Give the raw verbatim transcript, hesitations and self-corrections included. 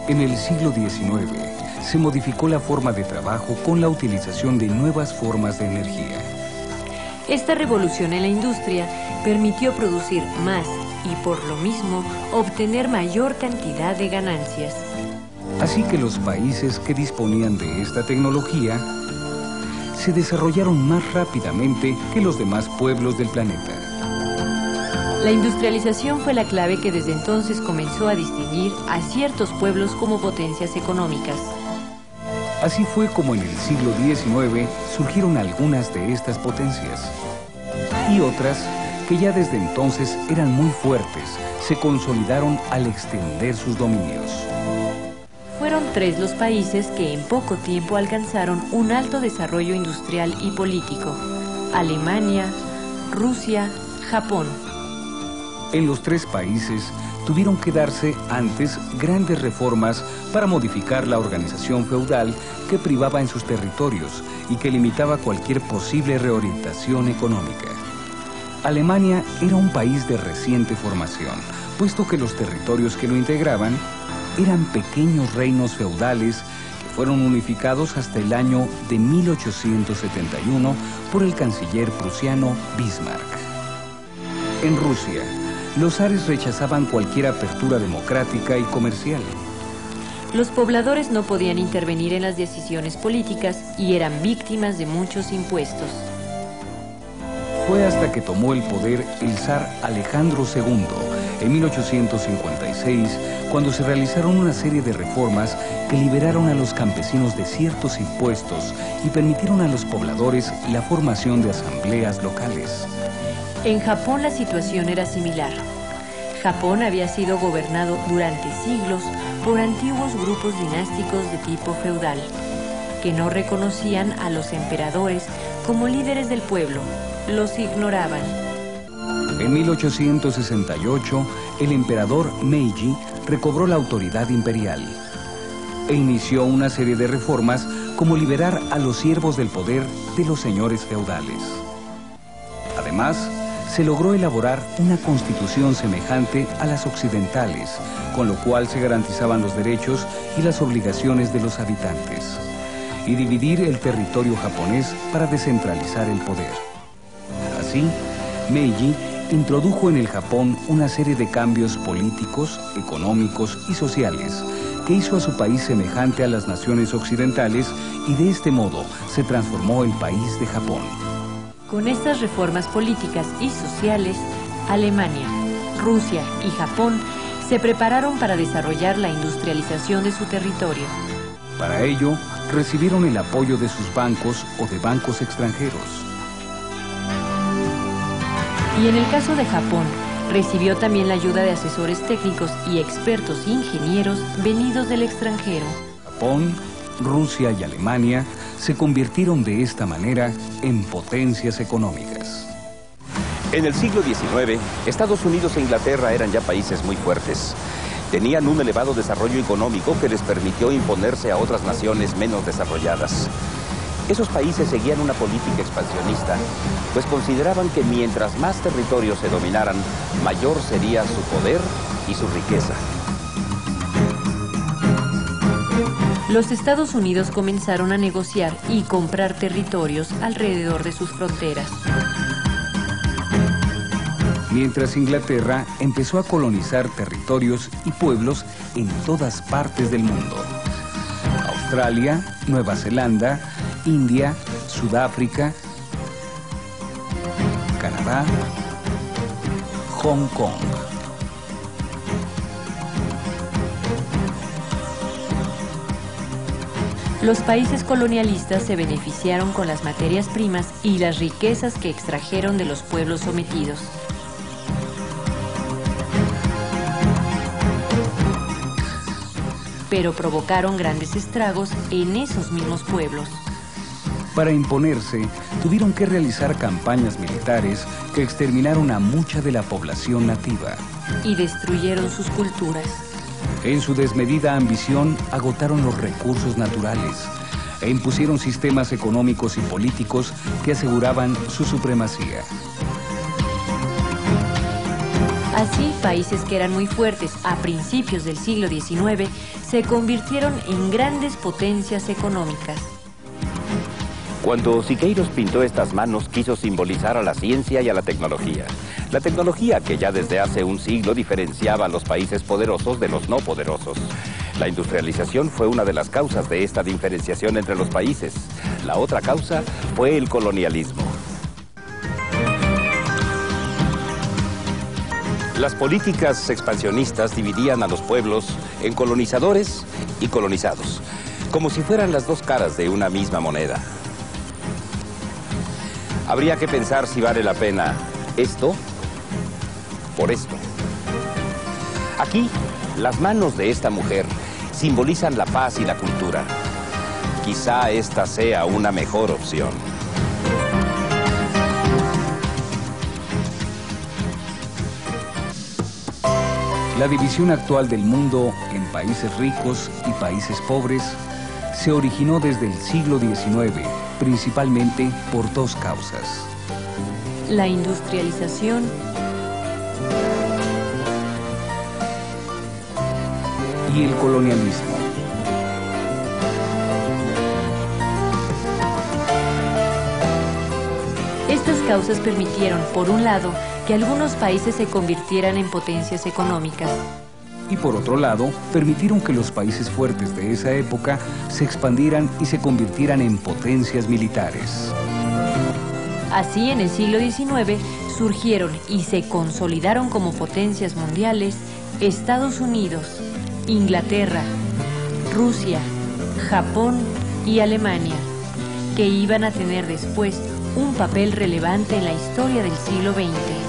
En el siglo diecinueve se modificó la forma de trabajo con la utilización de nuevas formas de energía. Esta revolución en la industria permitió producir más y por lo mismo obtener mayor cantidad de ganancias. Así que los países que disponían de esta tecnología se desarrollaron más rápidamente que los demás pueblos del planeta. La industrialización fue la clave que desde entonces comenzó a distinguir a ciertos pueblos como potencias económicas. Así fue como en el siglo diecinueve surgieron algunas de estas potencias. Y otras, que ya desde entonces eran muy fuertes, se consolidaron al extender sus dominios. Fueron tres los países que en poco tiempo alcanzaron un alto desarrollo industrial y político: Alemania, Rusia, Japón. En los tres países tuvieron que darse antes grandes reformas para modificar la organización feudal que privaba en sus territorios y que limitaba cualquier posible reorientación económica. Alemania era un país de reciente formación, puesto que los territorios que lo integraban eran pequeños reinos feudales que fueron unificados hasta el año de mil ochocientos setenta y uno por el canciller prusiano Bismarck. En Rusia, los zares rechazaban cualquier apertura democrática y comercial. Los pobladores no podían intervenir en las decisiones políticas y eran víctimas de muchos impuestos. Fue hasta que tomó el poder el zar Alejandro segundo en mil ochocientos cincuenta y seis cuando se realizaron una serie de reformas que liberaron a los campesinos de ciertos impuestos y permitieron a los pobladores la formación de asambleas locales. En Japón la situación era similar. Japón había sido gobernado durante siglos por antiguos grupos dinásticos de tipo feudal, que no reconocían a los emperadores como líderes del pueblo, los ignoraban. En mil ochocientos sesenta y ocho, el emperador Meiji recobró la autoridad imperial e inició una serie de reformas como liberar a los siervos del poder de los señores feudales. Además, se logró elaborar una constitución semejante a las occidentales, con lo cual se garantizaban los derechos y las obligaciones de los habitantes, y dividir el territorio japonés para descentralizar el poder. Así, Meiji introdujo en el Japón una serie de cambios políticos, económicos y sociales que hizo a su país semejante a las naciones occidentales y de este modo se transformó el país de Japón. Con estas reformas políticas y sociales, Alemania, Rusia y Japón se prepararon para desarrollar la industrialización de su territorio. Para ello, recibieron el apoyo de sus bancos o de bancos extranjeros. Y en el caso de Japón, recibió también la ayuda de asesores técnicos y expertos ingenieros venidos del extranjero. Japón, Rusia y Alemania se convirtieron de esta manera en potencias económicas. En el siglo diecinueve, Estados Unidos e Inglaterra eran ya países muy fuertes. Tenían un elevado desarrollo económico que les permitió imponerse a otras naciones menos desarrolladas. Esos países seguían una política expansionista, pues consideraban que mientras más territorios se dominaran, mayor sería su poder y su riqueza. Los Estados Unidos comenzaron a negociar y comprar territorios alrededor de sus fronteras. Mientras Inglaterra empezó a colonizar territorios y pueblos en todas partes del mundo. Australia, Nueva Zelanda, India, Sudáfrica, Canadá, Hong Kong. Los países colonialistas se beneficiaron con las materias primas y las riquezas que extrajeron de los pueblos sometidos. Pero provocaron grandes estragos en esos mismos pueblos. Para imponerse, tuvieron que realizar campañas militares que exterminaron a mucha de la población nativa. Y destruyeron sus culturas. En su desmedida ambición, agotaron los recursos naturales e impusieron sistemas económicos y políticos que aseguraban su supremacía. Así, países que eran muy fuertes a principios del siglo diecinueve se convirtieron en grandes potencias económicas. Cuando Siqueiros pintó estas manos, quiso simbolizar a la ciencia y a la tecnología. La tecnología que ya desde hace un siglo diferenciaba a los países poderosos de los no poderosos. La industrialización fue una de las causas de esta diferenciación entre los países. La otra causa fue el colonialismo. Las políticas expansionistas dividían a los pueblos en colonizadores y colonizados, como si fueran las dos caras de una misma moneda. Habría que pensar si vale la pena esto por esto. Aquí, las manos de esta mujer simbolizan la paz y la cultura. Quizá esta sea una mejor opción. La división actual del mundo en países ricos y países pobres se originó desde el siglo diecinueve, principalmente por dos causas: La industrialización y el colonialismo. Estas causas permitieron, por un lado, que algunos países se convirtieran en potencias económicas. Y por otro lado, permitieron que los países fuertes de esa época se expandieran y se convirtieran en potencias militares. Así, en el siglo diecinueve, surgieron y se consolidaron como potencias mundiales Estados Unidos, Inglaterra, Rusia, Japón y Alemania, que iban a tener después un papel relevante en la historia del siglo veinte.